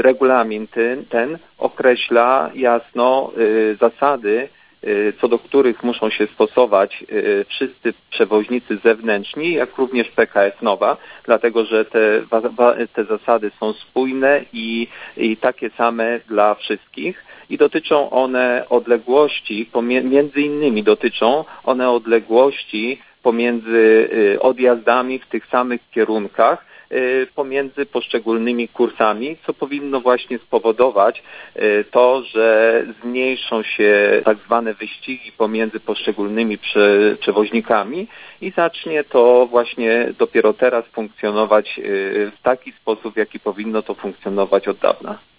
Regulamin ten określa jasno zasady, co do których muszą się stosować wszyscy przewoźnicy zewnętrzni, jak również PKS Nowa, dlatego że te zasady są spójne i takie same dla wszystkich i dotyczą one odległości, między innymi dotyczą one odległości pomiędzy odjazdami w tych samych kierunkach, pomiędzy poszczególnymi kursami, co powinno właśnie spowodować to, że zmniejszą się tak zwane wyścigi pomiędzy poszczególnymi przewoźnikami i zacznie to właśnie dopiero teraz funkcjonować w taki sposób, w jaki powinno to funkcjonować od dawna.